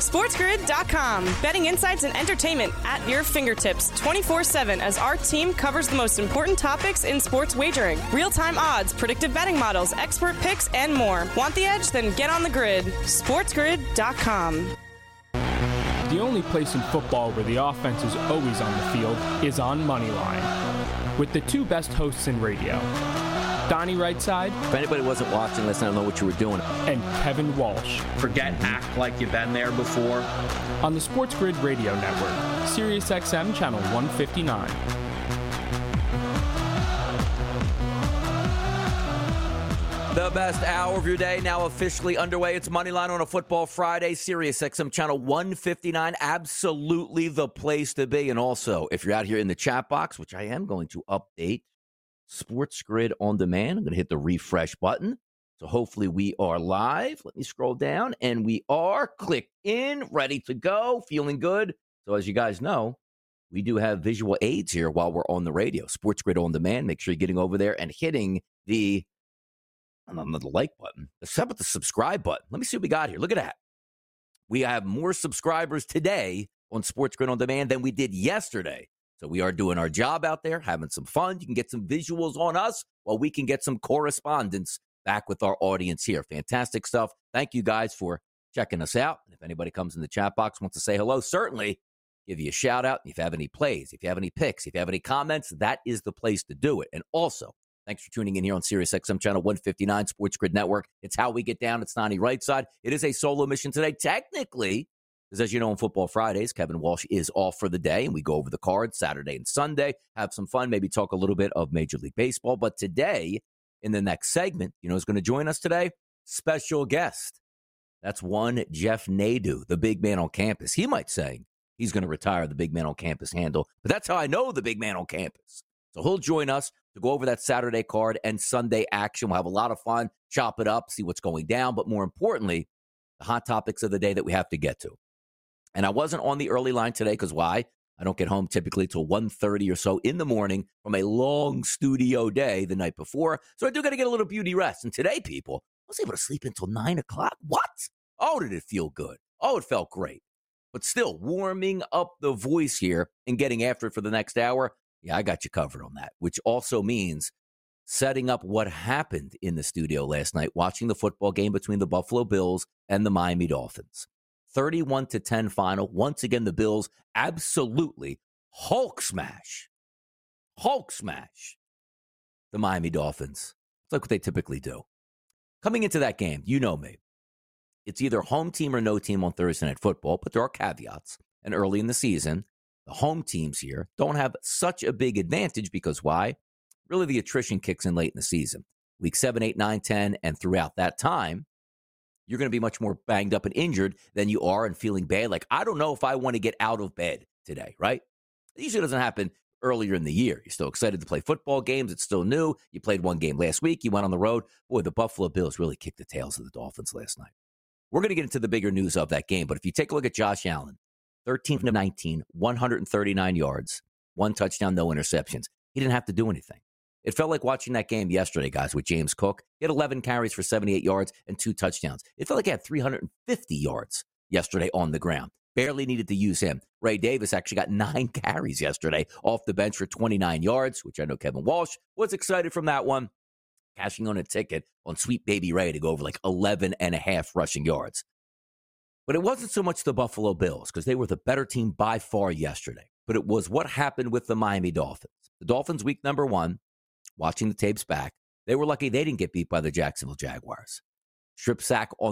SportsGrid.com. Betting insights and entertainment at your fingertips 24/7 as our team covers the most important topics in sports wagering. Real-time odds, predictive betting models, expert picks, and more. Want the edge? Then get on the grid. SportsGrid.com. The only place in football where the offense is always on the field is on Moneyline. With the two best hosts in radio, Donnie Rightside. If anybody wasn't watching, let's not know what you were doing. And Kevin Walsh. Forget act like you've been there before. On the Sports Grid Radio Network, SiriusXM Channel 159. The best hour of your day now officially underway. It's Moneyline on a Football Friday, SiriusXM Channel 159. Absolutely the place to be. And also, if you're out here in the chat box, which I am going to update, Sports Grid On Demand. I'm going to hit the refresh button. So hopefully we are live. Let me scroll down. And we are clicked in, ready to go, feeling good. So as you guys know, we do have visual aids here while we're on the radio. Sports Grid On Demand. Make sure you're getting over there and hitting the like button. How about the subscribe button? Let me see what we got here. Look at that. We have more subscribers today on Sports Grid On Demand than we did yesterday. So we are doing our job out there, having some fun. You can get some visuals on us while we can get some correspondence back with our audience here. Fantastic stuff. Thank you guys for checking us out. And if anybody comes in the chat box, wants to say hello, certainly give you a shout out. If you have any plays, if you have any picks, if you have any comments, that is the place to do it. And also, thanks for tuning in here on SiriusXM Channel 159, Sports Grid Network. It's how we get down. It's Donnie Rightside. It is a solo mission today, technically, because as you know, on Football Fridays, Kevin Walsh is off for the day, and we go over the cards Saturday and Sunday, have some fun, maybe talk a little bit of Major League Baseball. But today, in the next segment, you know who's going to join us today? Special guest. That's one Jeff Nadeau, the big man on campus. He might say he's going to retire the big man on campus handle, but that's how I know the big man on campus. So he'll join us to go over that Saturday card and Sunday action. We'll have a lot of fun, chop it up, see what's going down, but more importantly, the hot topics of the day that we have to get to. And I wasn't on the early line today because why? I don't get home typically till 1:30 or so in the morning from a long studio day the night before. So I do got to get a little beauty rest. And today, people, I was able to sleep until 9 o'clock. What? Oh, did it feel good? Oh, it felt great. But still, warming up the voice here and getting after it for the next hour. Yeah, I got you covered on that, which also means setting up what happened in the studio last night, watching the football game between the Buffalo Bills and the Miami Dolphins. 31-10 final. Once again, the Bills absolutely Hulk smash the Miami Dolphins. It's like what they typically do. Coming into that game, you know me. It's either home team or no team on Thursday Night Football, but there are caveats. And early in the season, the home teams here don't have such a big advantage because why? Really, the attrition kicks in late in the season. Week 7, 8, 9, 10, and throughout that time, you're going to be much more banged up and injured than you are and feeling bad. Like, I don't know if I want to get out of bed today, right? It usually doesn't happen earlier in the year. You're still excited to play football games. It's still new. You played one game last week. You went on the road. Boy, the Buffalo Bills really kicked the tails of the Dolphins last night. We're going to get into the bigger news of that game. But if you take a look at Josh Allen, 13 of 19, 139 yards, one touchdown, no interceptions. He didn't have to do anything. It felt like watching that game yesterday, guys, with James Cook. He had 11 carries for 78 yards and 2 touchdowns. It felt like he had 350 yards yesterday on the ground. Barely needed to use him. Ray Davis actually got 9 carries yesterday off the bench for 29 yards, which I know Kevin Walsh was excited from that one, cashing on a ticket on Sweet Baby Ray to go over like 11 and a half rushing yards. But it wasn't so much the Buffalo Bills because they were the better team by far yesterday. But it was what happened with the Miami Dolphins. The Dolphins, week number 1, watching the tapes back, they were lucky they didn't get beat by the Jacksonville Jaguars. Strip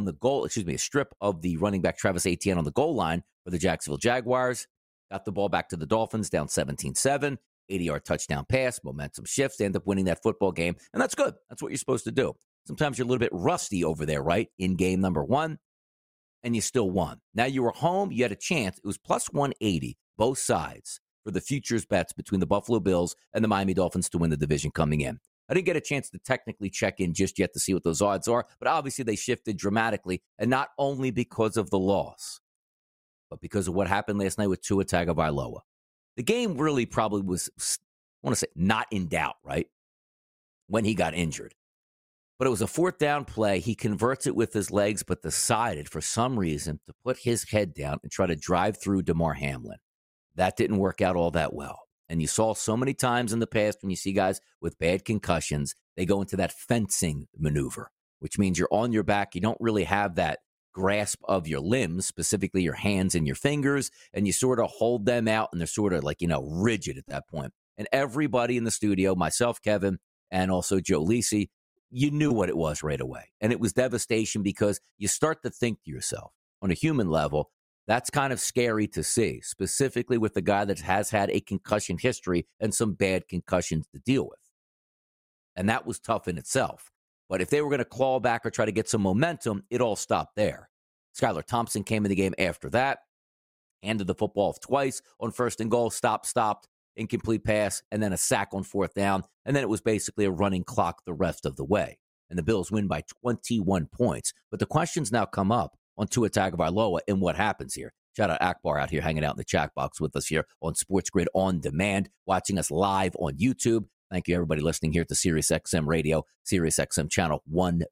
of the running back Travis Etienne on the goal line for the Jacksonville Jaguars. Got the ball back to the Dolphins, down 17-7, 80-yard touchdown pass, momentum shifts, they end up winning that football game, and that's good. That's what you're supposed to do. Sometimes you're a little bit rusty over there, right, in game number 1, and you still won. Now you were home, you had a chance. It was plus 180, both sides, for the futures bets between the Buffalo Bills and the Miami Dolphins to win the division coming in. I didn't get a chance to technically check in just yet to see what those odds are, but obviously they shifted dramatically, and not only because of the loss, but because of what happened last night with Tua Tagovailoa. The game really probably was, I want to say, not in doubt, right, when he got injured. But it was a fourth down play. He converts it with his legs, but decided for some reason to put his head down and try to drive through Damar Hamlin. That didn't work out all that well. And you saw so many times in the past when you see guys with bad concussions, they go into that fencing maneuver, which means you're on your back. You don't really have that grasp of your limbs, specifically your hands and your fingers, and you sort of hold them out, and they're sort of like, rigid at that point. And everybody in the studio, myself, Kevin, and also Joe Lisi, you knew what it was right away. And it was devastation because you start to think to yourself, on a human level, that's kind of scary to see, specifically with the guy that has had a concussion history and some bad concussions to deal with. And that was tough in itself. But if they were going to claw back or try to get some momentum, it all stopped there. Skylar Thompson came in the game after that, handed the football off twice on first and goal, stopped, incomplete pass, and then a sack on fourth down. And then it was basically a running clock the rest of the way. And the Bills win by 21 points. But the questions now come up on Tua Tagovailoa and what happens here. Shout out Akbar out here hanging out in the chat box with us here on Sports Grid On Demand, watching us live on YouTube. Thank you, everybody listening here to SiriusXM Radio, SiriusXM Channel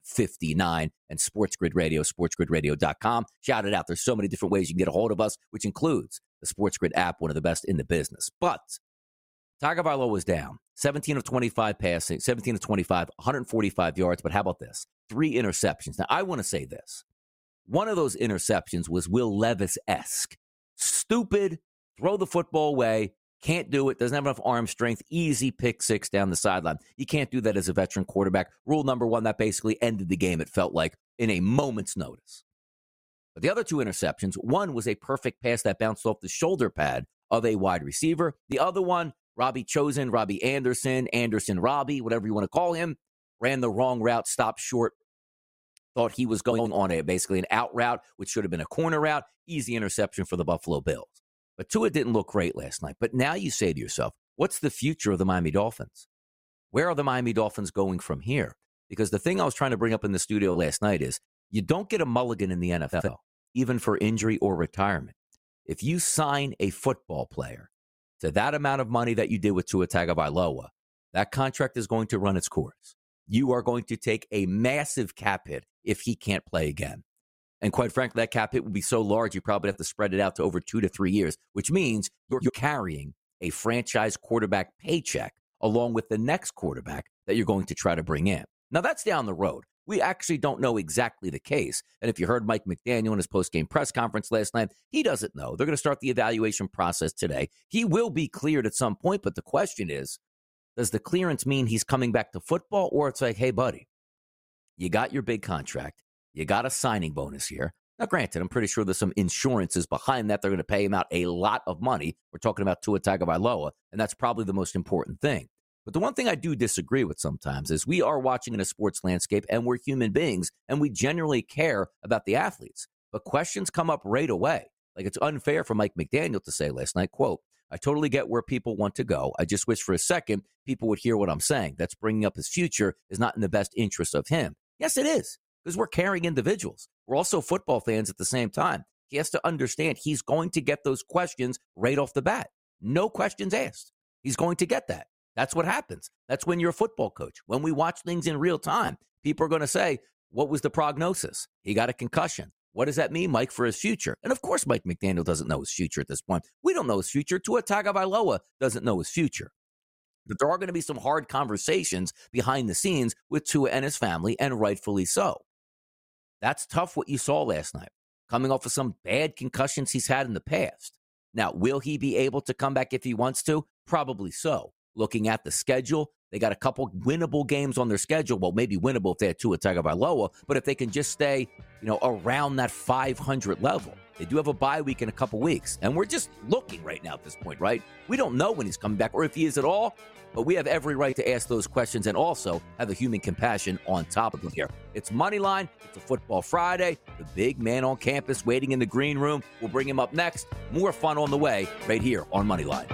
159, and Sports Grid Radio, sportsgridradio.com. Shout it out. There's so many different ways you can get a hold of us, which includes the Sports Grid app, one of the best in the business. But Tagovailoa was down, 17 of 25 passing, 17 of 25, 145 yards. But how about this? 3 interceptions. Now, I want to say this. One of those interceptions was Will Levis-esque. Stupid, throw the football away, can't do it, doesn't have enough arm strength, easy pick six down the sideline. You can't do that as a veteran quarterback. Rule number 1, that basically ended the game, it felt like, in a moment's notice. But the other 2 interceptions, one was a perfect pass that bounced off the shoulder pad of a wide receiver. The other one, Robbie Chosen, Robbie Anderson, Robbie, whatever you want to call him, ran the wrong route, stopped short, thought he was going on basically an out route, which should have been a corner route. Easy interception for the Buffalo Bills. But Tua didn't look great last night. But now you say to yourself, what's the future of the Miami Dolphins? Where are the Miami Dolphins going from here? Because the thing I was trying to bring up in the studio last night is you don't get a mulligan in the NFL, even for injury or retirement. If you sign a football player to that amount of money that you did with Tua Tagovailoa, that contract is going to run its course. You are going to take a massive cap hit if he can't play again. And quite frankly, that cap hit would be so large, you probably have to spread it out to over 2 to 3 years, which means you're carrying a franchise quarterback paycheck along with the next quarterback that you're going to try to bring in. Now, that's down the road. We actually don't know exactly the case. And if you heard Mike McDaniel in his post-game press conference last night, he doesn't know. They're going to start the evaluation process today. He will be cleared at some point, but the question is, does the clearance mean he's coming back to football, or it's like, hey, buddy, you got your big contract. You got a signing bonus here. Now, granted, I'm pretty sure there's some insurances behind that. They're going to pay him out a lot of money. We're talking about Tua Tagovailoa, and that's probably the most important thing. But the one thing I do disagree with sometimes is we are watching in a sports landscape, and we're human beings, and we generally care about the athletes. But questions come up right away. Like, it's unfair for Mike McDaniel to say last night, quote, I totally get where people want to go. I just wish for a second people would hear what I'm saying. That's bringing up his future is not in the best interest of him. Yes, it is, because we're caring individuals. We're also football fans at the same time. He has to understand he's going to get those questions right off the bat. No questions asked. He's going to get that. That's what happens. That's when you're a football coach. When we watch things in real time, people are going to say, what was the prognosis? He got a concussion. What does that mean, Mike, for his future? And of course, Mike McDaniel doesn't know his future at this point. We don't know his future. Tua Tagovailoa doesn't know his future. But there are going to be some hard conversations behind the scenes with Tua and his family, and rightfully so. That's tough what you saw last night, coming off of some bad concussions he's had in the past. Now, will he be able to come back if he wants to? Probably so. Looking at the schedule, they got a couple winnable games on their schedule. Well, maybe winnable if they had Tua Tagovailoa, but if they can just stay, around that 500 level. They do have a bye week in a couple weeks, and we're just looking right now at this point, right? We don't know when he's coming back or if he is at all, but we have every right to ask those questions and also have a human compassion on top of them here. It's Moneyline. It's a Football Friday. The big man on campus waiting in the green room. We'll bring him up next. More fun on the way right here on Moneyline.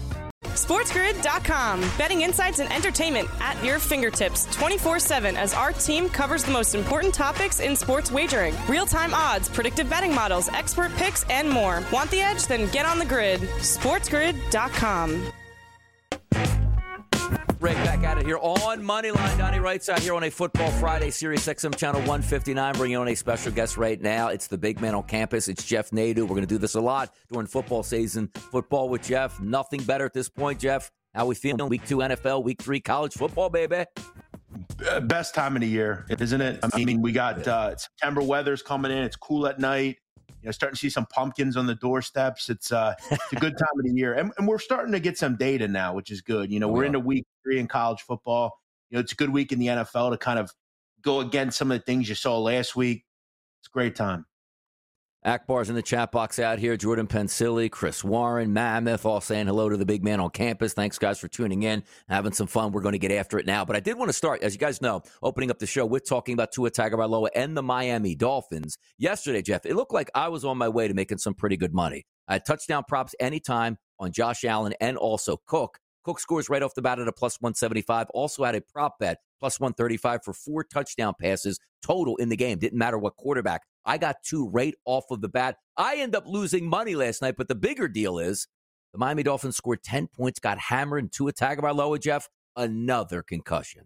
SportsGrid.com. Betting insights and entertainment at your fingertips 24/7 as our team covers the most important topics in sports wagering. Real-time odds, predictive betting models, expert picks, and more. Want the edge? Then get on the grid. SportsGrid.com. Right back Back at it here on Moneyline. Donnie Wright's out here on a Football Friday, Sirius XM Channel 159, bringing on a special guest right now. It's the big man on campus. It's Jeff Nadu. We're going to do this a lot during football season. Football with Jeff. Nothing better at this point, Jeff. How we feeling? Week 2 NFL, Week 3 college football, baby. Best time of the year, isn't it? I mean, we got September weather's coming in. It's cool at night. Starting to see some pumpkins on the doorsteps. It's a good time of the year. And we're starting to get some data now, which is good. We're into week 3 in college football. It's a good week in the NFL to kind of go against some of the things you saw last week. It's a great time. Akbar's in the chat box out here. Jordan Pensili, Chris Warren, Mammoth, all saying hello to the big man on campus. Thanks, guys, for tuning in, having some fun. We're going to get after it now. But I did want to start, as you guys know, opening up the show with talking about Tua Tagovailoa and the Miami Dolphins. Yesterday, Jeff, it looked like I was on my way to making some pretty good money. I had touchdown props anytime on Josh Allen and also Cook. Cook scores right off the bat at a plus 175. Also had a prop bet, plus 135 for 4 touchdown passes total in the game. Didn't matter what quarterback. I got 2 right off of the bat. I end up losing money last night, but the bigger deal is the Miami Dolphins scored 10 points, got hammered, and Tua Tagovailoa, Jeff, another concussion.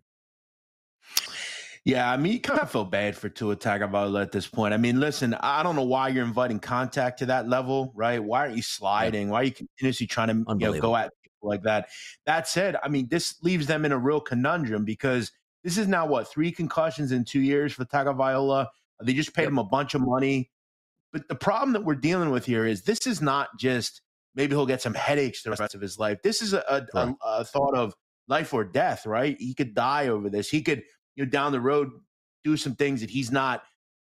Yeah, I mean, you kind of feel bad for Tua Tagovailoa at this point. I mean, listen, I don't know why you're inviting contact to that level, right? Why aren't you sliding? Why are you continuously trying to go at people like that? That said, I mean, this leaves them in a real conundrum because this is now, 3 concussions in 2 years for Tagovailoa. They just paid him a bunch of money. But the problem that we're dealing with here is this is not just maybe he'll get some headaches the rest of his life. This is a thought of life or death, right? He could die over this. He could, down the road, do some things that he's not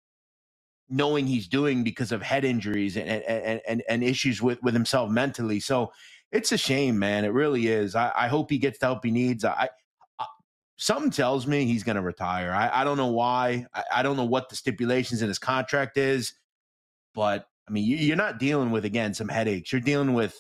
knowing he's doing because of head injuries and issues with himself mentally. So it's a shame, man. It really is. I hope he gets the help he needs. Something tells me he's going to retire. I don't know why. I don't know what the stipulations in his contract is, but I mean, you're not dealing with, again, some headaches. You're dealing with,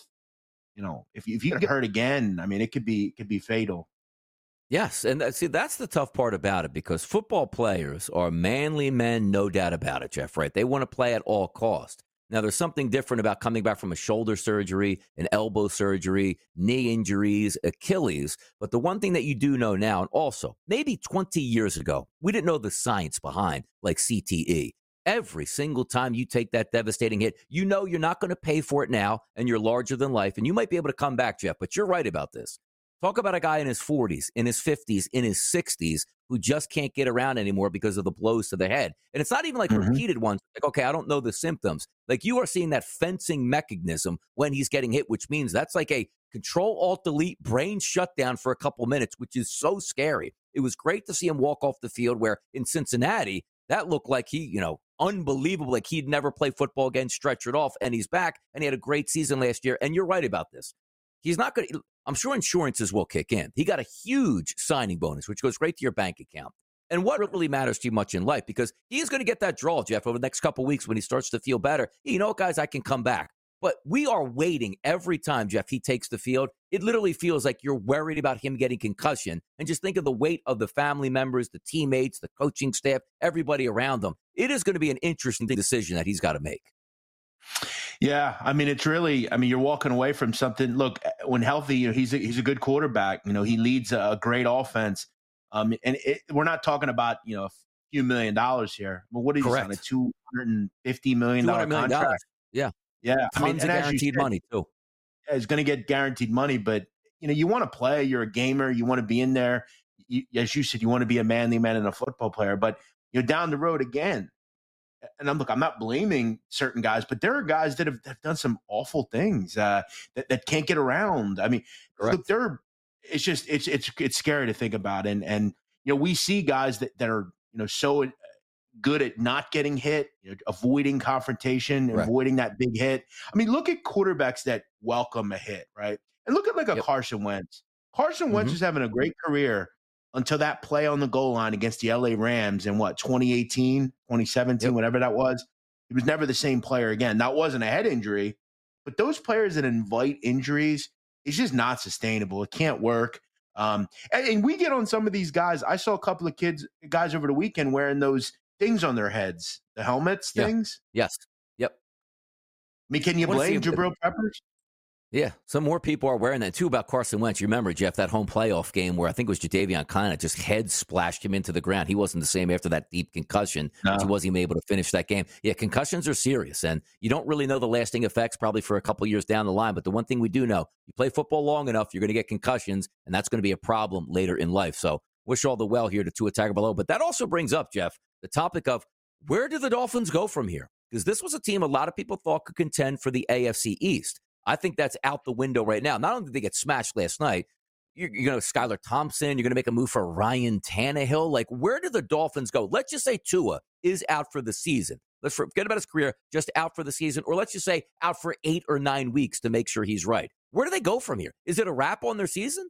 if you get hurt again, I mean, it could be fatal. Yes, and see, that's the tough part about it because football players are manly men, no doubt about it, Jeff, right? They want to play at all cost. Now, there's something different about coming back from a shoulder surgery, an elbow surgery, knee injuries, Achilles. But the one thing that you do know now, and also maybe 20 years ago, we didn't know the science behind like CTE. Every single time you take that devastating hit, you're not going to pay for it now, and you're larger than life, and you might be able to come back, Jeff, but you're right about this. Talk about a guy in his 40s, in his 50s, in his 60s who just can't get around anymore because of the blows to the head. And it's not even like repeated ones. Like, okay, I don't know the symptoms. Like you are seeing that fencing mechanism when he's getting hit, which means that's like a Control-Alt-Delete brain shutdown for a couple minutes, which is so scary. It was great to see him walk off the field where in Cincinnati, that looked like he, unbelievable. Like he'd never play football again, stretch it off, and he's back. And he had a great season last year. And you're right about this. He's not going to, I'm sure insurances will kick in. He got a huge signing bonus, which goes right to your bank account. And what really matters to you much in life, because he's going to get that draw, Jeff, over the next couple of weeks when he starts to feel better. You know what, guys, I can come back. But we are waiting every time, Jeff, he takes the field. It literally feels like you're worried about him getting concussion. And just think of the weight of the family members, the teammates, the coaching staff, everybody around them. It is going to be an interesting decision that he's got to make. Yeah, I mean, it's really, you're walking away from something. Look, when healthy, he's a good quarterback. He leads a great offense. We're not talking about, a few $1 million here. Well, what is he on a $250 million contract? Yeah. Yeah. Tons of guaranteed money, too. Yeah, he's going to get guaranteed money, but, you want to play. You're a gamer. You want to be in there. As you said, you want to be a manly man and a football player. But, down the road again, and I'm not blaming certain guys, but there are guys that have done some awful things that can't get around. I mean, look, it's scary to think about. And we see guys that are, so good at not getting hit, avoiding confrontation, avoiding that big hit. I mean, look at quarterbacks that welcome a hit, right? And look at a Carson Wentz. Carson Wentz was having a great career until that play on the goal line against the LA Rams in 2018, 2017, whatever that was. He was never the same player again. That wasn't a head injury, but those players that invite injuries, it's just not sustainable. It can't work. And we get on some of these guys. I saw a couple of guys over the weekend wearing those things on their heads, the helmets things. Yes. Yep. I mean, can you blame Jabril Peppers? Yeah, some more people are wearing that, too, about Carson Wentz. You remember, Jeff, that home playoff game where I think it was Jadeveon Clowney just head splashed him into the ground. He wasn't the same after that deep concussion. No. He wasn't even able to finish that game. Yeah, concussions are serious, and you don't really know the lasting effects probably for a couple of years down the line. But the one thing we do know, you play football long enough, you're going to get concussions, and that's going to be a problem later in life. So wish all the well here to Tua Tagovailoa. But that also brings up, Jeff, the topic of where do the Dolphins go from here? Because this was a team a lot of people thought could contend for the AFC East. I think that's out the window right now. Not only did they get smashed last night, you're going to Skylar Thompson, you're going to make a move for Ryan Tannehill. Like, where do the Dolphins go? Let's just say Tua is out for the season. Let's forget about his career, just out for the season. Or let's just say out for 8 or 9 weeks to make sure he's right. Where do they go from here? Is it a wrap on their season?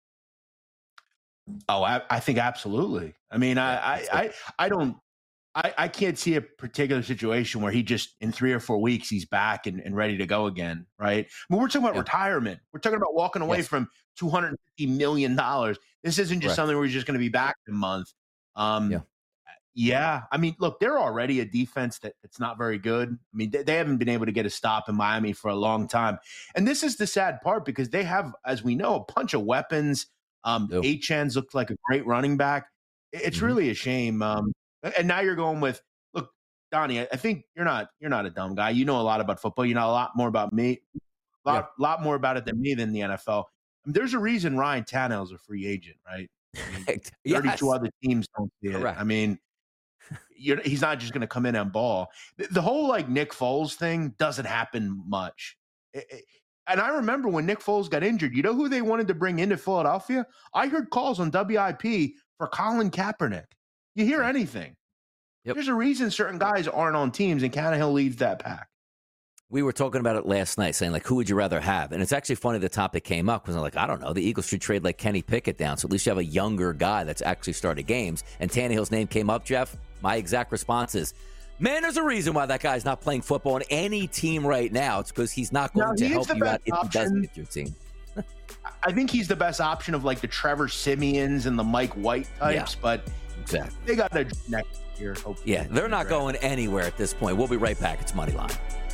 Oh, I think absolutely. I mean, I don't. I can't see a particular situation where he just in 3 or 4 weeks he's back and ready to go again, right? I mean, we're talking about retirement. We're talking about walking away from $250 million. This isn't just something where he's just going to be back in a month. Yeah. I mean, look, they're already a defense that's not very good. I mean, they haven't been able to get a stop in Miami for a long time. And this is the sad part because they have, as we know, a bunch of weapons. Achane looked like a great running back. It's really a shame. And now you're going with, look, Donnie, I think you're not a dumb guy. You know a lot about football. You know a lot more about me, lot more about it than me than the NFL. I mean, there's a reason Ryan Tannehill's a free agent, right? I mean, 32 other teams don't see it. Correct. I mean, he's not just going to come in and ball. The whole like Nick Foles thing doesn't happen much. And I remember when Nick Foles got injured, you know who they wanted to bring into Philadelphia? I heard calls on WIP for Colin Kaepernick. You hear anything. There's a reason certain guys aren't on teams, and Tannehill leads that pack. We were talking about it last night, saying, like, who would you rather have? And it's actually funny the topic came up because I'm like, I don't know. The Eagles should trade, like, Kenny Pickett down, so at least you have a younger guy that's actually started games. And Tannehill's name came up, Jeff. My exact response is, man, there's a reason why that guy's not playing football on any team right now. It's because he's not going to help you out if he doesn't get your team. I think he's the best option of, like, the Trevor Siemians and the Mike White types, but exactly. They got to next year. Yeah, they're not going anywhere at this point. We'll be right back. It's Moneyline.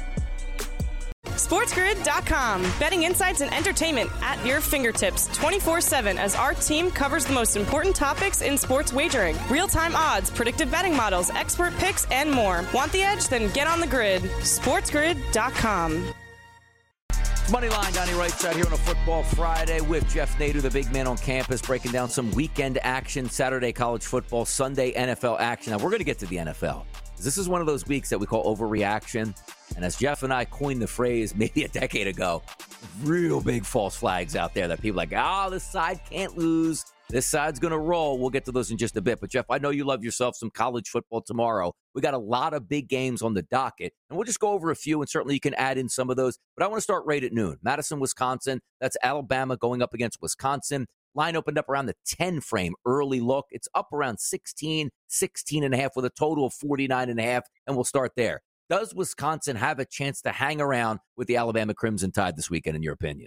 SportsGrid.com. Betting insights and entertainment at your fingertips 24/7 as our team covers the most important topics in sports wagering. Real-time odds, predictive betting models, expert picks, and more. Want the edge? Then get on the grid. SportsGrid.com. Moneyline, Donnie Wright out here on a Football Friday with Jeff Nader, the big man on campus, breaking down some weekend action, Saturday college football, Sunday NFL action. Now, we're going to get to the NFL. This is one of those weeks that we call overreaction. And as Jeff and I coined the phrase maybe a decade ago, real big false flags out there that people are like, this side can't lose. This side's going to roll. We'll get to those in just a bit. But, Jeff, I know you love yourself some college football tomorrow. We got a lot of big games on the docket, and we'll just go over a few, and certainly you can add in some of those. But I want to start right at noon. Madison, Wisconsin. That's Alabama going up against Wisconsin. Line opened up around the 10 frame. Early look. It's up around 16 and a half with a total of 49 and a half, and we'll start there. Does Wisconsin have a chance to hang around with the Alabama Crimson Tide this weekend, in your opinion?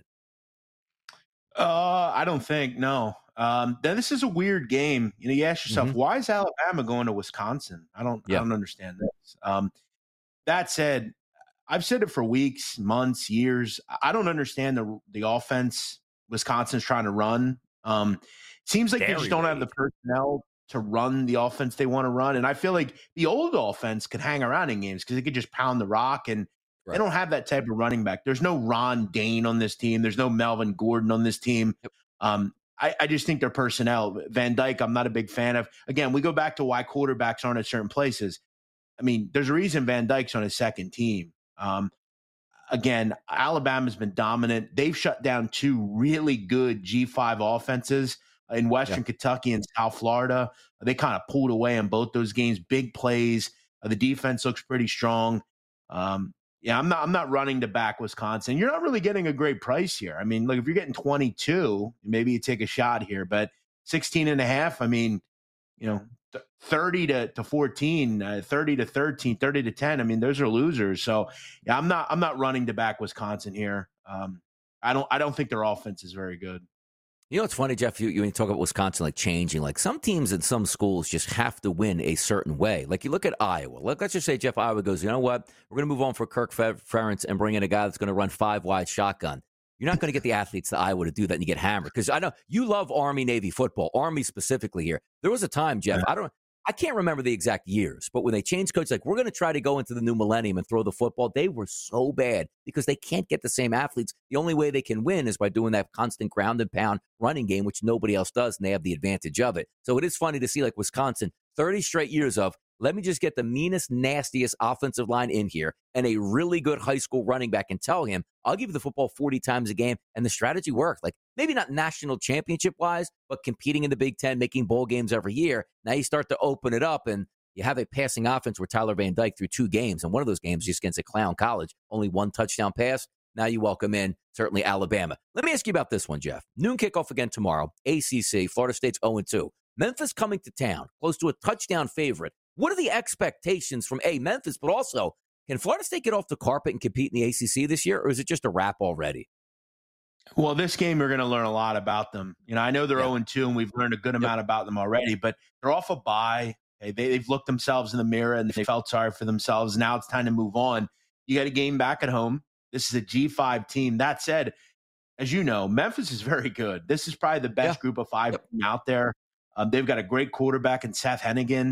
I don't think, no. This is a weird game. You ask yourself, why is Alabama going to Wisconsin? I don't understand this. That said, I've said it for weeks, months, years. I don't understand the offense Wisconsin's trying to run. Seems like they just don't have the personnel to run the offense they want to run. And I feel like the old offense could hang around in games because they could just pound the rock, and they don't have that type of running back. There's no Ron Dane on this team. There's no Melvin Gordon on this team. I just think their personnel, Van Dyke, I'm not a big fan of. Again, we go back to why quarterbacks aren't at certain places. I mean, there's a reason Van Dyke's on his second team. Again, Alabama's been dominant. They've shut down 2 really good G5 offenses in Western Kentucky and South Florida. They kind of pulled away in both those games. Big plays. The defense looks pretty strong. I'm not running to back Wisconsin. You're not really getting a great price here. I mean, look, if you're getting 22, maybe you take a shot here, but 16 and a half, I mean, 30 to 14, 30 to 13, 30 to 10. I mean, those are losers. So yeah, I'm not running to back Wisconsin here. I don't think their offense is very good. You know, it's funny, Jeff, you talk about Wisconsin, like changing, like some teams and some schools just have to win a certain way. Like you look at Iowa. Let's just say Jeff Iowa goes, you know what? We're going to move on for Kirk Ferentz and bring in a guy that's going to run 5 wide shotgun. You're not going to get the athletes to Iowa to do that and you get hammered. Because I know you love Army, Navy football, Army specifically here. There was a time, Jeff, I can't remember the exact years, but when they changed coaches, like, we're going to try to go into the new millennium and throw the football, they were so bad because they can't get the same athletes. The only way they can win is by doing that constant ground and pound running game, which nobody else does, and they have the advantage of it. So it is funny to see, like, Wisconsin, 30 straight years of, let me just get the meanest, nastiest offensive line in here and a really good high school running back and tell him, I'll give you the football 40 times a game. And the strategy worked. Like, maybe not national championship-wise, but competing in the Big Ten, making bowl games every year. Now you start to open it up, and you have a passing offense where Tyler Van Dyke threw 2 games, and one of those games just against a clown college, only 1 touchdown pass. Now you welcome in, certainly, Alabama. Let me ask you about this one, Jeff. Noon kickoff again tomorrow. ACC, Florida State's 0-2. Memphis coming to town, close to a touchdown favorite. What are the expectations from Memphis, but also, can Florida State get off the carpet and compete in the ACC this year, or is it just a wrap already? Well, this game, we're going to learn a lot about them. I know they're 0-2, and we've learned a good amount about them already, but they're off a bye. Okay? They've looked themselves in the mirror, and they felt sorry for themselves. Now it's time to move on. You got a game back at home. This is a G5 team. That said, as you know, Memphis is very good. This is probably the best group of 5 out there. They've got a great quarterback in Seth Hennigan.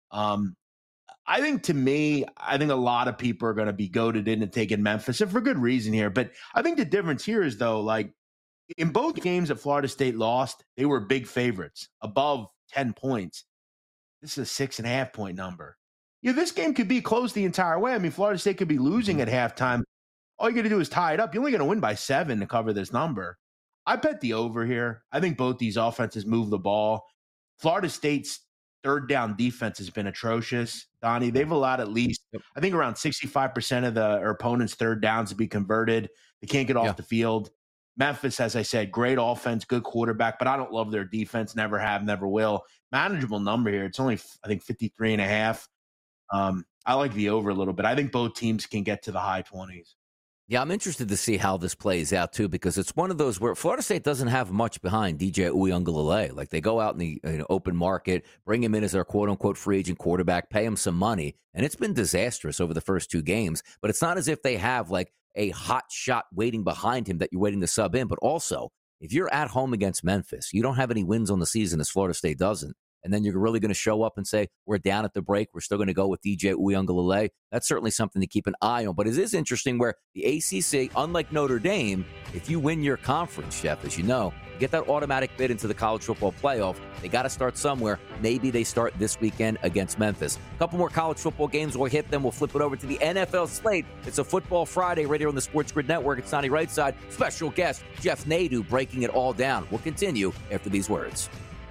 I think a lot of people are going to be goaded into taking Memphis, and for good reason here. But I think the difference here is, though, like, in both games that Florida State lost, they were big favorites, above 10 points. This is a 6.5-point number. This game could be close the entire way. I mean, Florida State could be losing at halftime. All you got to do is tie it up. You're only going to win by 7 to cover this number. I bet the over here. I think both these offenses move the ball. Florida State's third down defense has been atrocious. Donnie, they've allowed at least, I think, around 65% of their opponents' third downs to be converted. They can't get off the field. Memphis, as I said, great offense, good quarterback, but I don't love their defense. Never have, never will. Manageable number here. It's only, I think, 53.5. I like the over a little bit. I think both teams can get to the high 20s. Yeah, I'm interested to see how this plays out, too, because it's one of those where Florida State doesn't have much behind DJ Uiagalelei. Like, they go out in the open market, bring him in as their quote-unquote free agent quarterback, pay him some money, and it's been disastrous over the first 2 games. But it's not as if they have, like, a hot shot waiting behind him that you're waiting to sub in. But also, if you're at home against Memphis, you don't have any wins on the season as Florida State doesn't. And then you're really going to show up and say, we're down at the break, we're still going to go with DJ Uiagalelei. That's certainly something to keep an eye on. But it is interesting where the ACC, unlike Notre Dame, if you win your conference, Jeff, as you know, you get that automatic bid into the college football playoff. They got to start somewhere. Maybe they start this weekend against Memphis. A couple more college football games. We'll hit them. We'll flip it over to the NFL slate. It's a Football Friday right here on the Sports Grid Network. It's Sonny Rightside. Special guest, Jeff Nadu, breaking it all down. We'll continue after these words.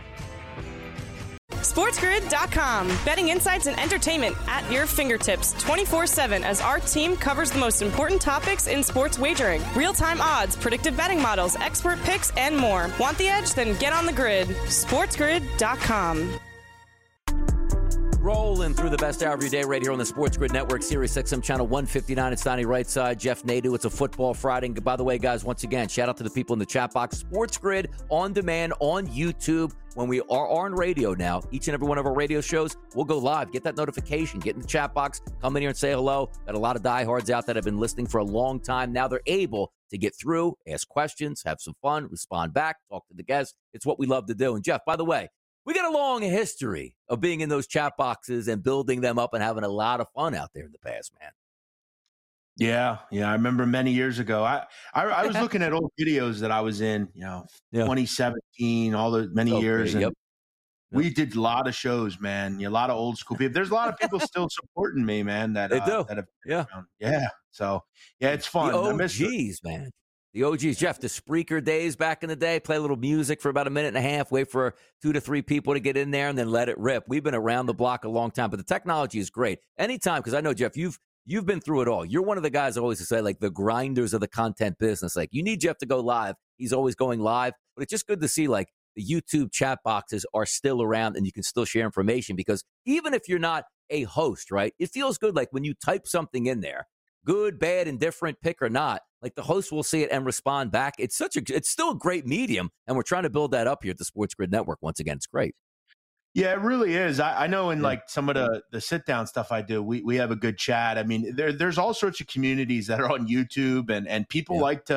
SportsGrid.com. Betting insights and entertainment at your fingertips 24/7 as our team covers the most important topics in sports wagering. Real-time odds, predictive betting models, expert picks, and more. Want the edge? Then get on the grid. SportsGrid.com. Rolling through the best hour of your day right here on the Sports Grid Network, Sirius XM Channel 159. It's Donnie Rightside, Jeff Nadu. It's a Football Friday. And by the way, guys, once again, shout out to the people in the chat box. Sports Grid on demand on YouTube. When we are on radio now, each and every one of our radio shows, we'll go live. Get that notification. Get in the chat box. Come in here and say hello. Got a lot of diehards out that have been listening for a long time. Now they're able to get through, ask questions, have some fun, respond back, talk to the guests. It's what we love to do. And Jeff, by the way, we got a long history of being in those chat boxes and building them up and having a lot of fun out there in the past, man. Yeah. I remember many years ago. I was looking at old videos that I was in, 2017, all the many years. And we did a lot of shows, man. A lot of old school people. There's a lot of people still supporting me, man. That have been around. Yeah. So it's fun. The OGs, man. The OGs, Jeff, the Spreaker days back in the day, play a little music for about a minute and a half, wait for 2 to 3 people to get in there, and then let it rip. We've been around the block a long time, but the technology is great. Anytime, because I know, Jeff, you've been through it all. You're one of the guys I always say, like, the grinders of the content business. Like, you need Jeff to go live. He's always going live. But it's just good to see, like, the YouTube chat boxes are still around and you can still share information, because even if you're not a host, right, it feels good, like, when you type something in there, good, bad, indifferent, pick or not, like, the host will see it and respond back. It's still a great medium, and we're trying to build that up here at the Sports Grid Network. Once again, it's great. Yeah, it really is. I know in like some of the sit down stuff I do, we have a good chat. I mean, there's all sorts of communities that are on YouTube, and people like to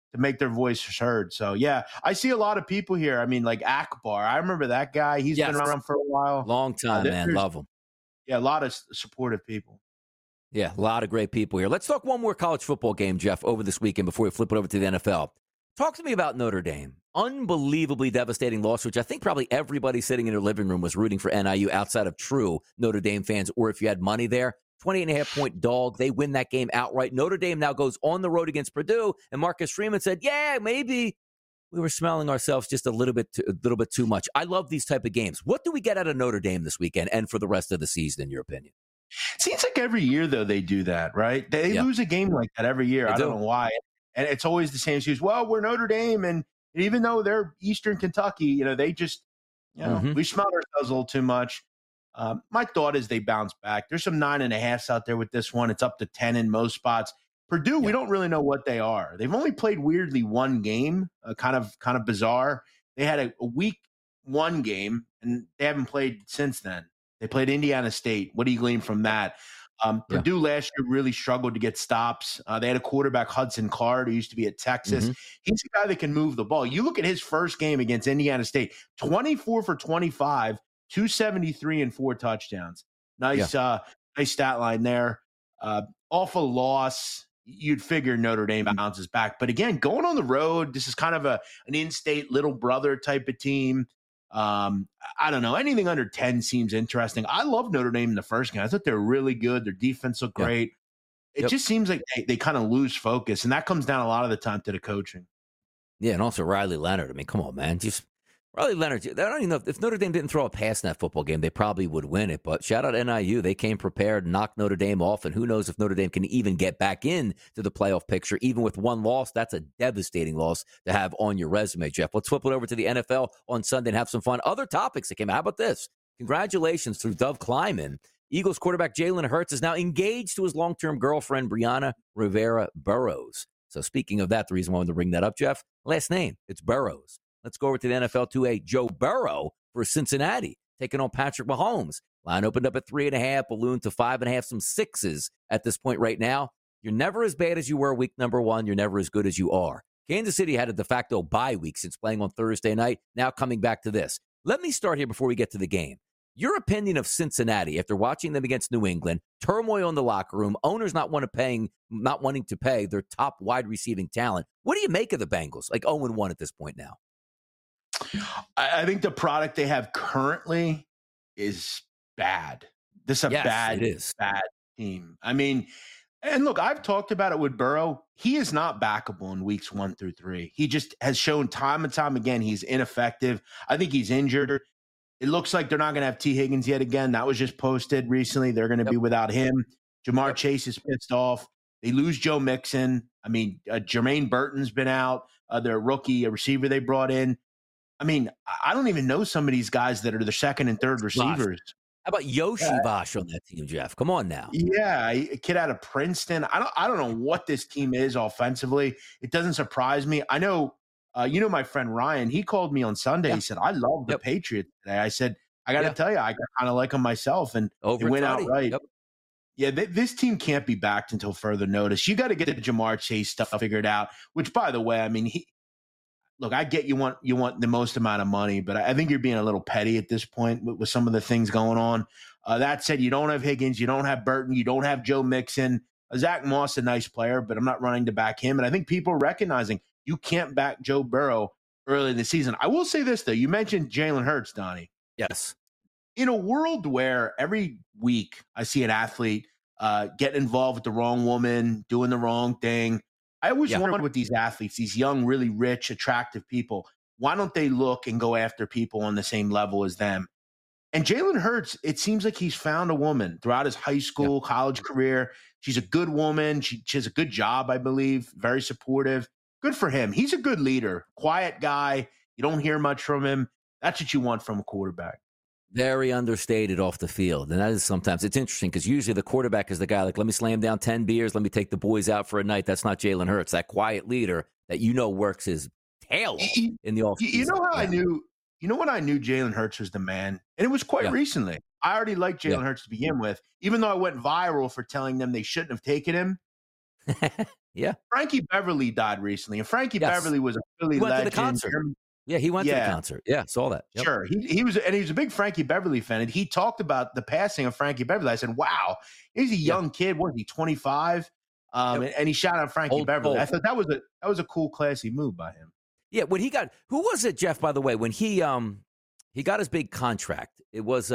make their voices heard. So, yeah, I see a lot of people here. I mean, like Akbar. I remember that guy. He's been around for a while. Long time, man. Love him. Yeah, a lot of supportive people. Yeah, a lot of great people here. Let's talk one more college football game, Jeff, over this weekend before we flip it over to the NFL. Talk to me about Notre Dame. Unbelievably devastating loss, which I think probably everybody sitting in their living room was rooting for NIU outside of true Notre Dame fans, or if you had money there. 20.5-point dog. They win that game outright. Notre Dame now goes on the road against Purdue, and Marcus Freeman said, yeah, maybe we were smelling ourselves just a little bit too much. I love these type of games. What do we get out of Notre Dame this weekend and for the rest of the season, in your opinion? Seems like every year, though, they do that, right? They lose a game like that every year. I don't know why. And it's always the same excuse. Well, we're Notre Dame, and even though they're Eastern Kentucky, they just, we smelled ourselves a little too much. My thought is they bounce back. There's some 9.5s out there with this one. It's up to 10 in most spots. Purdue, we don't really know what they are. They've only played weirdly one game, kind of bizarre. They had a week one game, and they haven't played since then. They played Indiana State. What do you glean from that? Purdue last year really struggled to get stops. They had a quarterback, Hudson Card, who used to be at Texas. He's a guy that can move the ball. You look at his first game against Indiana State, 24 for 25, 273 and 4 touchdowns. Nice stat line there. Awful loss. You'd figure Notre Dame bounces back. But again, going on the road, this is kind of an in-state little brother type of team. I don't know. Anything under 10 seems interesting. I love Notre Dame in the first game. I thought they were really good. Their defense looked great. It just seems like they kind of lose focus, and that comes down a lot of the time to the coaching. Yeah, and also Riley Leonard. I mean, come on, man. Riley Leonard, I don't even know if Notre Dame didn't throw a pass in that football game, they probably would win it. But shout out NIU. They came prepared, knocked Notre Dame off, and who knows if Notre Dame can even get back in to the playoff picture. Even with one loss, that's a devastating loss to have on your resume, Jeff. Let's flip it over to the NFL on Sunday and have some fun. Other topics that came out. How about this? Congratulations through Dove Kleiman. Eagles quarterback Jalen Hurts is now engaged to his long-term girlfriend, Brianna Rivera Burrows. So speaking of that, the reason why I wanted to bring that up, Jeff, last name, it's Burrows. Let's go over to the NFL to a Joe Burrow for Cincinnati, taking on Patrick Mahomes. Line opened up at 3.5, balloon to 5.5, some 6s at this point right now. You're never as bad as you were week number 1. You're never as good as you are. Kansas City had a de facto bye week since playing on Thursday night. Now coming back to this. Let me start here before we get to the game. Your opinion of Cincinnati after watching them against New England, turmoil in the locker room, owners not wanting to pay their top wide receiving talent. What do you make of the Bengals? Like 0-1 at this point now. I think the product they have currently is bad. This is a bad team. I mean, and look, I've talked about it with Burrow. He is not backable in weeks 1 through 3. He just has shown time and time again he's ineffective. I think he's injured. It looks like they're not going to have T. Higgins yet again. That was just posted recently. They're going to be without him. Jamar Chase is pissed off. They lose Joe Mixon. I mean, Jermaine Burton's been out. Their rookie, a receiver they brought in. I mean, I don't even know some of these guys that are the second and third receivers. How about Yoshi Vosh on that team, Jeff? Come on now. Yeah, a kid out of Princeton. I don't know what this team is offensively. It doesn't surprise me. I know, my friend Ryan, he called me on Sunday. Yeah. He said, I love the Patriots today. I said, I got to tell you, I kind of like them myself. And it went out right. Yep. Yeah, this team can't be backed until further notice. You got to get the Jamar Chase stuff figured out, which, by the way, I mean, look, I get you want the most amount of money, but I think you're being a little petty at this point with some of the things going on. That said, you don't have Higgins, you don't have Burton, you don't have Joe Mixon. Zach Moss, a nice player, but I'm not running to back him. And I think people are recognizing you can't back Joe Burrow early in the season. I will say this, though. You mentioned Jalen Hurts, Donnie. Yes. In a world where every week I see an athlete get involved with the wrong woman, doing the wrong thing, I always wonder with these athletes, these young, really rich, attractive people, why don't they look and go after people on the same level as them? And Jalen Hurts, it seems like he's found a woman throughout his high school, college career. She's a good woman. She has a good job, I believe, very supportive. Good for him. He's a good leader, quiet guy. You don't hear much from him. That's what you want from a quarterback. Very understated off the field. And that is sometimes, it's interesting because usually the quarterback is the guy like, let me slam down 10 beers, let me take the boys out for a night. That's not Jalen Hurts, that quiet leader that works his tail off in the offseason. You know how I knew, when I knew Jalen Hurts was the man? And it was quite recently. I already liked Jalen Hurts to begin with, even though I went viral for telling them they shouldn't have taken him. Yeah. Frankie Beverly died recently, and Frankie Beverly was a Philly he went legend. To the concert. Yeah, he went to the concert. Yeah, saw that. Yep. Sure. He was a big Frankie Beverly fan, and he talked about the passing of Frankie Beverly. I said, wow, he's a young kid. What is he, 25? And he shouted out Frankie Beverly. I thought that was a cool, classy move by him. Yeah, when he got, who was it, Jeff, by the way, when he got his big contract, it was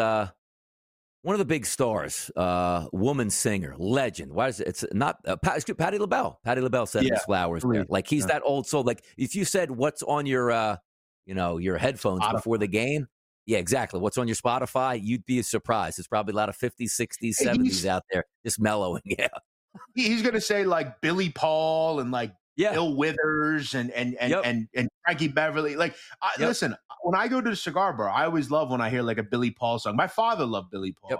one of the big stars, woman singer, legend. Why is it? It's not Patti LaBelle. Patti LaBelle sent his flowers there. Like he's that old soul. Like if you said what's on your your headphones Spotify. Before the game. Yeah, exactly. What's on your Spotify? You'd be surprised. It's probably a lot of 50s, 60s, 70s out there just mellowing. Yeah. He's going to say like Billy Paul and like Bill Withers and Frankie Beverly. Like, listen, when I go to the cigar bar, I always love when I hear like a Billy Paul song. My father loved Billy Paul.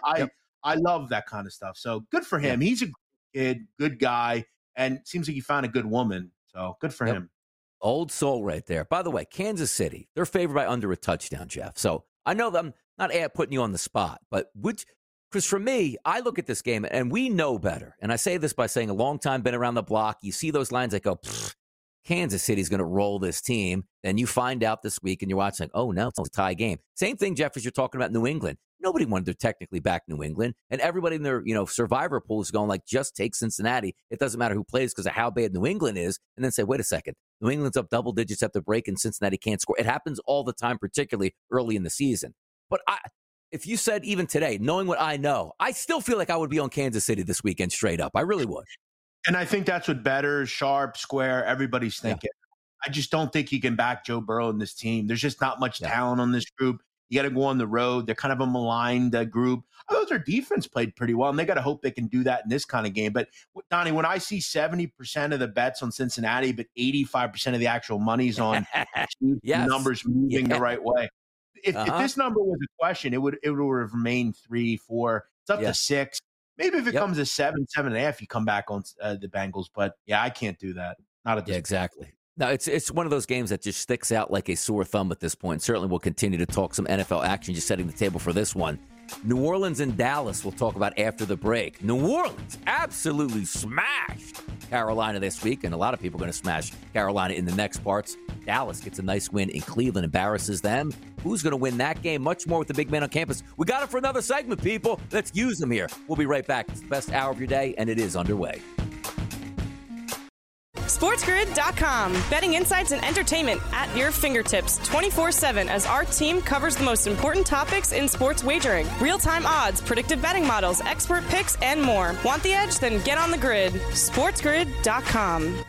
I love that kind of stuff. So good for him. He's a good kid, good guy, and seems like he found a good woman. So good for him. Old soul right there. By the way, Kansas City, they're favored by under a touchdown, Jeff. So I know that I'm not putting you on the spot, but because for me, I look at this game and we know better. And I say this by saying a long time, been around the block. You see those lines that go, Kansas City's going to roll this team. Then you find out this week and you're watching, like, oh, no, it's a tie game. Same thing, Jeff, as you're talking about New England. Nobody wanted to technically back New England. And everybody in their survivor pool is going like, just take Cincinnati. It doesn't matter who plays because of how bad New England is. And then say, wait a second. New England's up double digits at the break and Cincinnati can't score. It happens all the time, particularly early in the season. But if you said even today, knowing what I know, I still feel like I would be on Kansas City this weekend straight up. I really would. And I think that's what Better, Sharp, Square, everybody's thinking. I just don't think you can back Joe Burrow in this team. There's just not much talent on this group. You got to go on the road. They're kind of a maligned group. I thought their defense played pretty well, and they got to hope they can do that in this kind of game. But, Donnie, when I see 70% of the bets on Cincinnati, but 85% of the actual money's on numbers moving the right way. If this number was a question, it would have remained 3, 4. It's up to 6. Maybe if it comes to 7, 7.5, you come back on the Bengals. But, I can't do that. Not at this point. Exactly. No, it's one of those games that just sticks out like a sore thumb at this point. Certainly we'll continue to talk some NFL action, just setting the table for this one. New Orleans and Dallas we'll talk about after the break. New Orleans absolutely smashed Carolina this week, and a lot of people are going to smash Carolina in the next parts. Dallas gets a nice win in Cleveland, embarrasses them. Who's going to win that game? Much more with the big man on campus. We got it for another segment, people. Let's use them here. We'll be right back. It's the best hour of your day, and it is underway. SportsGrid.com. Betting insights and entertainment at your fingertips 24/7 as our team covers the most important topics in sports wagering. Real-time odds, predictive betting models, expert picks, and more. Want the edge? Then get on the grid. SportsGrid.com.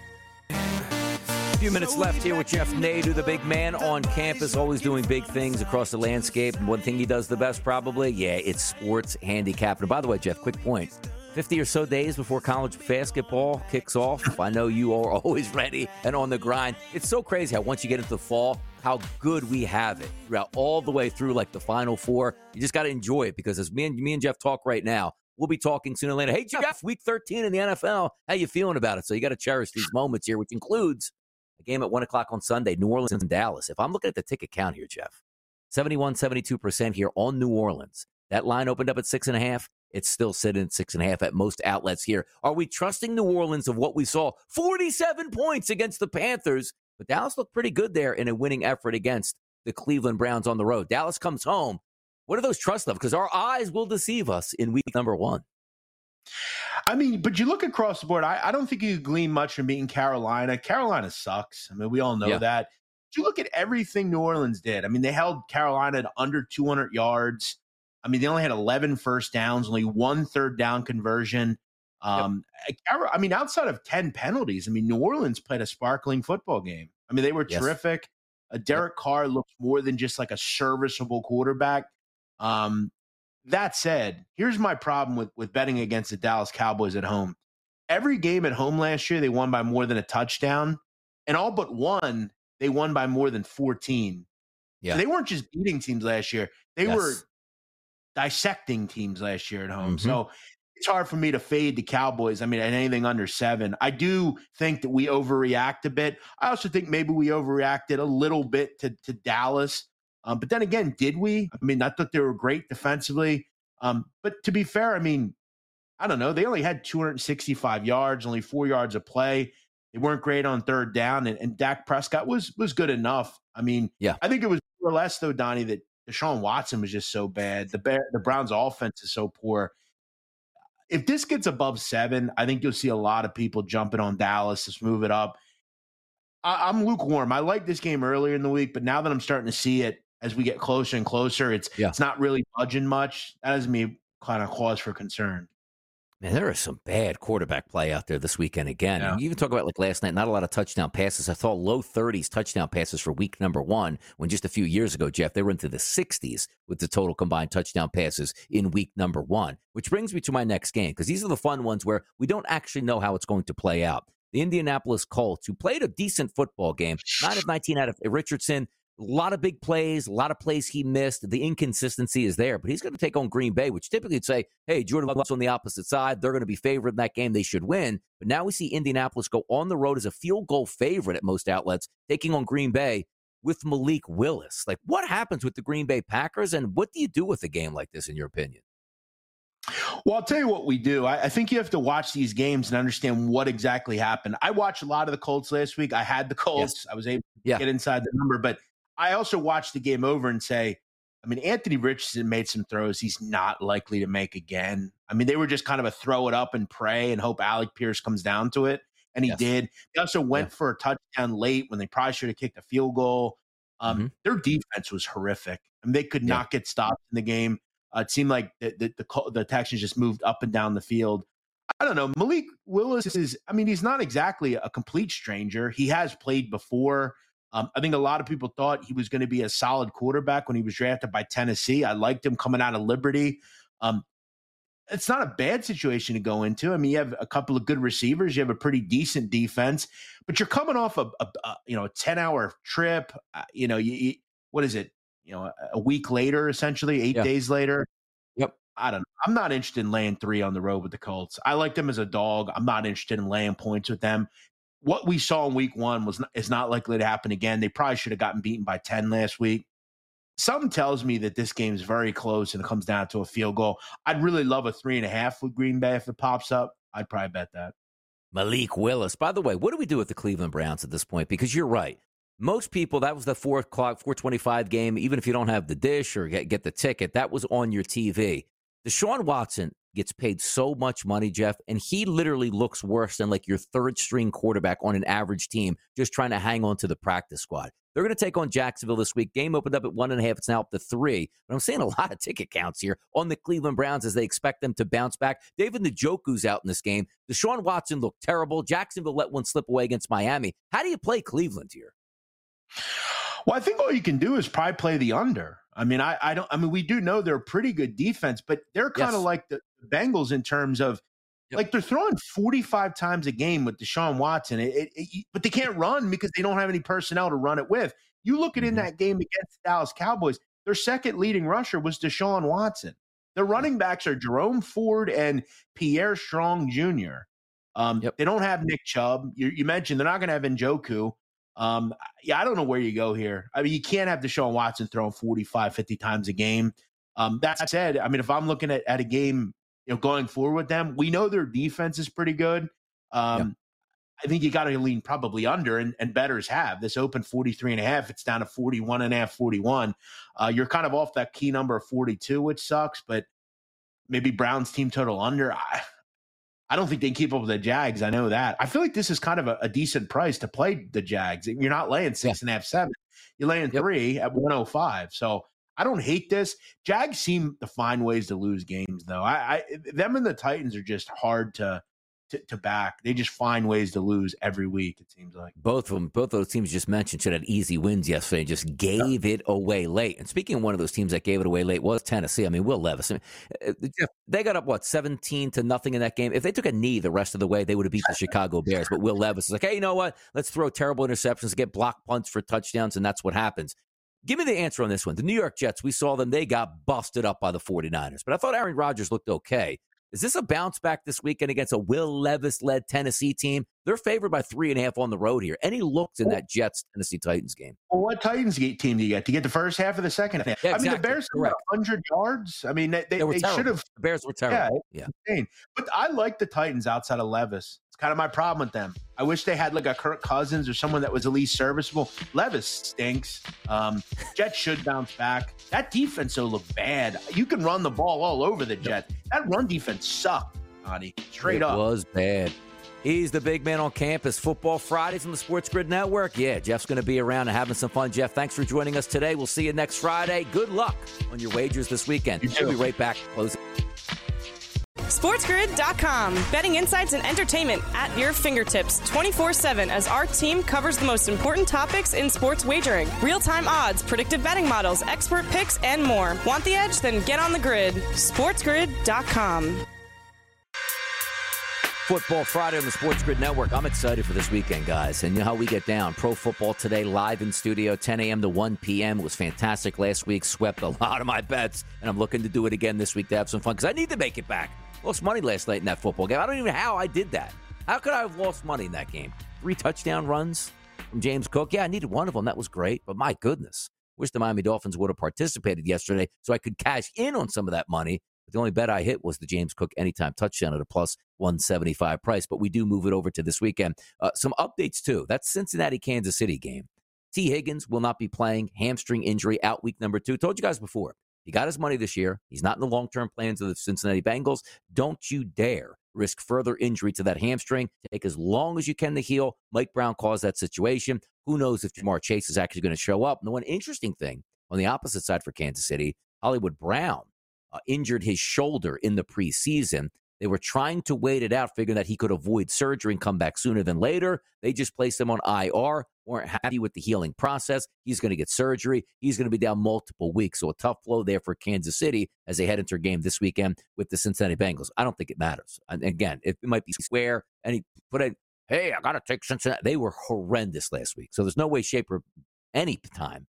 A few minutes left here with Jeff Nadeau, the big man on campus, always doing big things across the landscape. And one thing he does the best probably, it's sports handicapping. And by the way, Jeff, quick point. 50 or so days before college basketball kicks off. I know you are always ready and on the grind. It's so crazy how once you get into the fall, how good we have it throughout all the way through like the Final Four. You just got to enjoy it because as me and Jeff talk right now, we'll be talking sooner or later. Hey, Jeff, week 13 in the NFL. How you feeling about it? So you got to cherish these moments here, which includes a game at 1 o'clock on Sunday, New Orleans and Dallas. If I'm looking at the ticket count here, Jeff, 71, 72% here on New Orleans. That line opened up at 6.5. It's still sitting at 6.5 at most outlets here. Are we trusting New Orleans of what we saw? 47 points against the Panthers. But Dallas looked pretty good there in a winning effort against the Cleveland Browns on the road. Dallas comes home. What are those trust levels? Because our eyes will deceive us in week number 1. I mean, but you look across the board, I don't think you could glean much from beating Carolina. Carolina sucks. I mean, we all know that. But you look at everything New Orleans did. I mean, they held Carolina to under 200 yards. I mean, they only had 11 first downs, only 1 third down conversion. I mean, outside of 10 penalties, I mean, New Orleans played a sparkling football game. I mean, they were terrific. Derek Carr looks more than just like a serviceable quarterback. That said, here's my problem with betting against the Dallas Cowboys at home. Every game at home last year, they won by more than a touchdown. And all but one, they won by more than 14. Yeah. So they weren't just beating teams last year. They were dissecting teams last year at home. Mm-hmm. So it's hard for me to fade the Cowboys. I mean, at anything under 7. I do think that we overreact a bit. I also think maybe we overreacted a little bit to Dallas. But then again, did we? I mean, I thought they were great defensively. But to be fair, I mean, I don't know. They only had 265 yards, only 4 yards of play. They weren't great on third down, and Dak Prescott was good enough. I mean, Yeah. I think it was more or less, though, Donnie, that Deshaun Watson was just so bad. The Browns' offense is so poor. If this gets above 7, I think you'll see a lot of people jumping on Dallas. Let's move it up. I'm lukewarm. I liked this game earlier in the week, but now that I'm starting to see it as we get closer and closer, it's not really budging much. That has me kind of cause for concern. Man, there is some bad quarterback play out there this weekend again. Yeah. And you even talk about like last night, not a lot of touchdown passes. I thought low 30s touchdown passes for week number 1, when just a few years ago, Jeff, they were into the 60s with the total combined touchdown passes in week number 1, which brings me to my next game, because these are the fun ones where we don't actually know how it's going to play out. The Indianapolis Colts, who played a decent football game, 9 of 19 out of Richardson. A lot of big plays, a lot of plays he missed. The inconsistency is there, but he's going to take on Green Bay, which typically would say, hey, Jordan Love's on the opposite side. They're going to be favored in that game. They should win. But now we see Indianapolis go on the road as a field goal favorite at most outlets, taking on Green Bay with Malik Willis. Like, what happens with the Green Bay Packers, and what do you do with a game like this, in your opinion? Well, I'll tell you what we do. I think you have to watch these games and understand what exactly happened. I watched a lot of the Colts last week. I had the Colts. Yes. I was able to get inside the number, but I also watched the game over and say, I mean, Anthony Richardson made some throws he's not likely to make again. I mean, they were just kind of a throw it up and pray and hope Alec Pierce comes down to it. And he did. They also went for a touchdown late when they probably should have kicked a field goal. Their defense was horrific. I mean, they could not get stopped in the game. It seemed like the Texans just moved up and down the field. I don't know. Malik Willis he's not exactly a complete stranger. He has played before. I think a lot of people thought he was going to be a solid quarterback when he was drafted by Tennessee. I liked him coming out of Liberty. It's not a bad situation to go into. I mean, you have a couple of good receivers. You have a pretty decent defense, but you're coming off a 10-hour trip. What is it? A week later, essentially 8 days later. Yep. I don't know. I'm not interested in laying 3 on the road with the Colts. I like them as a dog. I'm not interested in laying points with them. What we saw in week 1 is not likely to happen again. They probably should have gotten beaten by 10 last week. Something tells me that this game is very close and it comes down to a field goal. I'd really love a 3.5 with Green Bay if it pops up. I'd probably bet that. Malik Willis. By the way, what do we do with the Cleveland Browns at this point? Because you're right. Most people, that was the 4 o'clock, 4:25 game. Even if you don't have the dish or get the ticket, that was on your TV. Deshaun Watson gets paid so much money, Jeff, and he literally looks worse than like your third-string quarterback on an average team just trying to hang on to the practice squad. They're going to take on Jacksonville this week. Game opened up at 1.5. It's now up to 3. But I'm seeing a lot of ticket counts here on the Cleveland Browns as they expect them to bounce back. David Njoku's out in this game. Deshaun Watson looked terrible. Jacksonville let one slip away against Miami. How do you play Cleveland here? Well, I think all you can do is probably play the under. I mean, we do know they're a pretty good defense, but they're kind of like the Bengals in terms of like they're throwing 45 times a game with Deshaun Watson, but they can't run because they don't have any personnel to run it with. You look at in that game against the Dallas Cowboys, their second leading rusher was Deshaun Watson. Their running backs are Jerome Ford and Pierre Strong Jr. They don't have Nick Chubb. You mentioned they're not going to have Njoku. I don't know where you go here. I mean, you can't have Deshaun Watson throwing 45, 50 times a game. That said, I mean, if I'm looking at a game, going forward with them, we know their defense is pretty good. I think you got to lean probably under, and bettors have. This open 43.5. It's down to 41.5, 41. You're kind of off that key number of 42, which sucks, but maybe Browns team total under. I don't think they can keep up with the Jags. I know that. I feel like this is kind of a decent price to play the Jags. You're not laying 6.5, 7. You're laying 3 at 105. So I don't hate this. Jags seem to find ways to lose games, though. Them and the Titans are just hard to back. They just find ways to lose every week, it seems like. Both of those teams just mentioned should have easy wins yesterday and just gave it away late. And speaking of one of those teams that gave it away late was Tennessee. I mean, Will Levis. I mean, they got up, 17-0 in that game. If they took a knee the rest of the way, they would have beat the Chicago Bears. But Will Levis is like, hey, you know what? Let's throw terrible interceptions, get block punts for touchdowns, and that's what happens. Give me the answer on this one. The New York Jets, we saw them. They got busted up by the 49ers. But I thought Aaron Rodgers looked okay. Is this a bounce back this weekend against a Will Levis-led Tennessee team? They're favored by 3.5 on the road here. Any looks in that Jets-Tennessee Titans game? Well, what Titans team do you get? Do you get the first half or the second half? Yeah, exactly. I mean, the Bears got 100 yards. I mean, they should have. The Bears were terrible. Yeah. Insane. But I like the Titans outside of Levis. It's kind of my problem with them. I wish they had like a Kirk Cousins or someone that was at least serviceable. Levis stinks. Jets should bounce back. That defense will look bad. You can run the ball all over the Jets. That run defense sucked, Johnny. Straight up. It was bad. He's the big man on campus. Football Fridays on the Sports Grid Network. Yeah, Jeff's going to be around and having some fun. Jeff, thanks for joining us today. We'll see you next Friday. Good luck on your wagers this weekend. We'll be right back. Closing. SportsGrid.com. Betting insights and entertainment at your fingertips 24/7 as our team covers the most important topics in sports wagering. Real-time odds, predictive betting models, expert picks, and more. Want the edge? Then get on the grid. SportsGrid.com. Football Friday on the Sports Grid Network. I'm excited for this weekend, guys. And you know how we get down. Pro Football Today, live in studio, 10 a.m. to 1 p.m. It was fantastic last week. Swept a lot of my bets. And I'm looking to do it again this week to have some fun because I need to make it back. Lost money last night in that football game. I don't even know how I did that. How could I have lost money in that game? 3 touchdown runs from James Cook. Yeah, I needed one of them. That was great. But my goodness, wish the Miami Dolphins would have participated yesterday so I could cash in on some of that money. But the only bet I hit was the James Cook anytime touchdown at a plus 175 price. But we do move it over to this weekend. Some updates, too. That's Cincinnati-Kansas City game. T. Higgins will not be playing. Hamstring injury out week number 2. Told you guys before. He got his money this year. He's not in the long-term plans of the Cincinnati Bengals. Don't you dare risk further injury to that hamstring. Take as long as you can to heal. Mike Brown caused that situation. Who knows if Jamar Chase is actually going to show up. And the one interesting thing on the opposite side for Kansas City, Hollywood Brown injured his shoulder in the preseason. They were trying to wait it out, figuring that he could avoid surgery and come back sooner than later. They just placed him on IR, weren't happy with the healing process. He's going to get surgery. He's going to be down multiple weeks. So a tough blow there for Kansas City as they head into a game this weekend with the Cincinnati Bengals. I don't think it matters. And again, it might be square, and he put in, hey, I got to take Cincinnati. They were horrendous last week. So there's no way, shape, or any time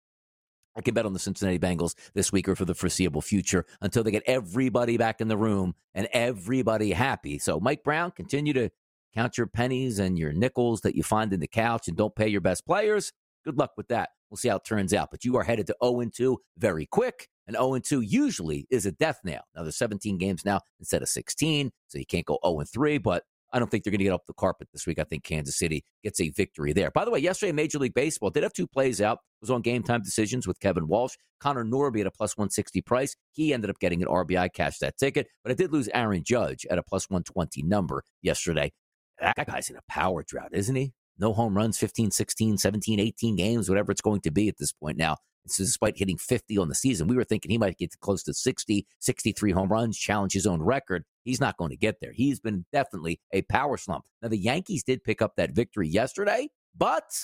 I can bet on the Cincinnati Bengals this week or for the foreseeable future until they get everybody back in the room and everybody happy. So, Mike Brown, continue to count your pennies and your nickels that you find in the couch and don't pay your best players. Good luck with that. We'll see how it turns out. But you are headed to 0-2 very quick. And 0-2 usually is a death nail. Now, there's 17 games now instead of 16, so you can't go 0-3, but I don't think they're going to get off the carpet this week. I think Kansas City gets a victory there. By the way, yesterday, Major League Baseball did have 2 plays out. It was on Game Time Decisions with Kevin Walsh. Connor Norby at a plus 160 price. He ended up getting an RBI, cashed that ticket. But I did lose Aaron Judge at a plus 120 number yesterday. That guy's in a power drought, isn't he? No home runs, 15, 16, 17, 18 games, whatever it's going to be at this point now. So despite hitting 50 on the season, we were thinking he might get close to 60, 63 home runs, challenge his own record. He's not going to get there. He's been definitely a power slump. Now, the Yankees did pick up that victory yesterday, but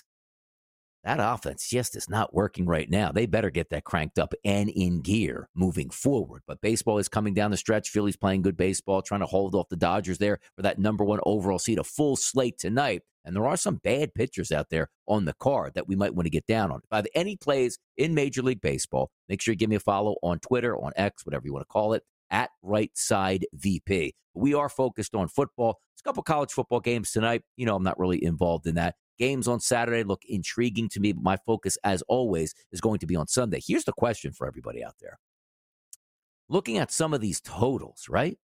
that offense just is not working right now. They better get that cranked up and in gear moving forward. But baseball is coming down the stretch. Philly's playing good baseball, trying to hold off the Dodgers there for that number 1 overall seed. A full slate tonight. And there are some bad pitchers out there on the card that we might want to get down on. If I have any plays in Major League Baseball, make sure you give me a follow on Twitter, on X, whatever you want to call it, at RightSideVP. We are focused on football. There's a couple college football games tonight. You know, I'm not really involved in that. Games on Saturday look intriguing to me, but my focus, as always, is going to be on Sunday. Here's the question for everybody out there. Looking at some of these totals, right?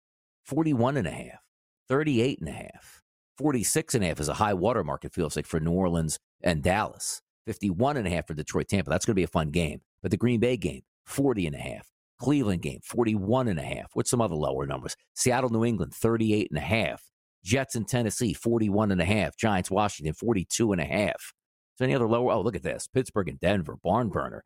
41.5, 38.5. 46.5 is a high watermark, it feels like, for New Orleans and Dallas. 51.5 for Detroit, Tampa. That's going to be a fun game. But the Green Bay game, 40.5. Cleveland game, 41.5. What's some other lower numbers? Seattle, New England, 38.5. Jets in Tennessee, 41.5. Giants, Washington, 42.5. So any other lower? Oh, look at this. Pittsburgh and Denver, barn burner,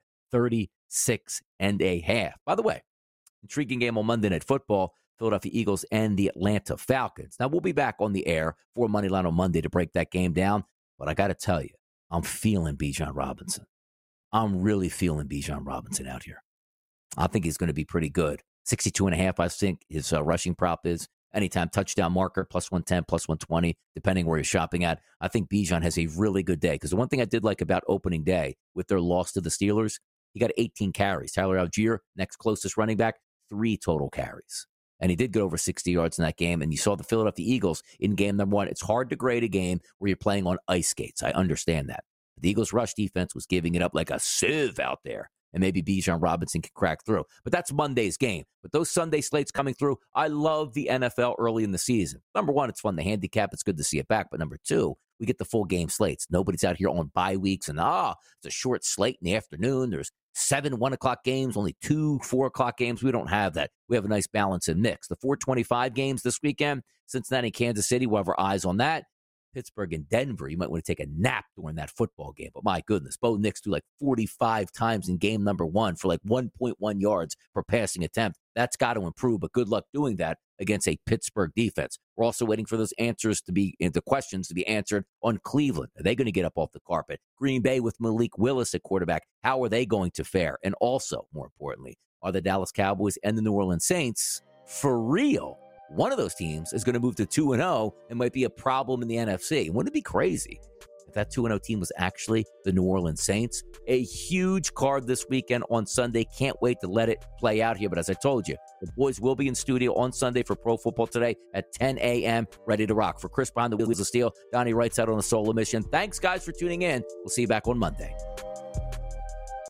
36.5. By the way, intriguing game on Monday Night Football. Philadelphia Eagles and the Atlanta Falcons. Now, we'll be back on the air for Moneyline on Monday to break that game down. But I got to tell you, I'm feeling Bijan Robinson. I'm really feeling Bijan Robinson out here. I think he's going to be pretty good. 62.5, I think his rushing prop is. Anytime touchdown marker, plus 110, plus 120, depending where you're shopping at. I think Bijan has a really good day. Because the one thing I did like about opening day with their loss to the Steelers, he got 18 carries. Tyler Algier, next closest running back, 3 total carries. And he did get over 60 yards in that game. And you saw the Philadelphia Eagles in game number 1. It's hard to grade a game where you're playing on ice skates. I understand that. The Eagles' rush defense was giving it up like a sieve out there. And maybe Bijan Robinson can crack through. But that's Monday's game. But those Sunday slates coming through, I love the NFL early in the season. Number 1, it's fun to handicap. It's good to see it back. But number 2, we get the full game slates. Nobody's out here on bye weeks. And, it's a short slate in the afternoon. There's 7 1 o'clock games, only 2 4 o'clock games. We don't have that. We have a nice balance and mix. The 4:25 games this weekend, Cincinnati, Kansas City, we'll have our eyes on that. Pittsburgh and Denver, you might want to take a nap during that football game. But my goodness, Bo Nix threw like 45 times in game number 1 for like 1.1 yards per passing attempt. That's got to improve, but good luck doing that against a Pittsburgh defense. We're also waiting for those answers to be, the questions to be answered on Cleveland. Are they going to get up off the carpet? Green Bay with Malik Willis at quarterback, how are they going to fare? And also, more importantly, are the Dallas Cowboys and the New Orleans Saints for real? One of those teams is going to move to 2-0 and might be a problem in the NFC. Wouldn't it be crazy if that 2-0 team was actually the New Orleans Saints? A huge card this weekend on Sunday. Can't wait to let it play out here. But as I told you, the boys will be in studio on Sunday for Pro Football Today at 10 a.m. ready to rock. For Chris behind the wheels of steel, Donnie Wright's out on a solo mission. Thanks, guys, for tuning in. We'll see you back on Monday.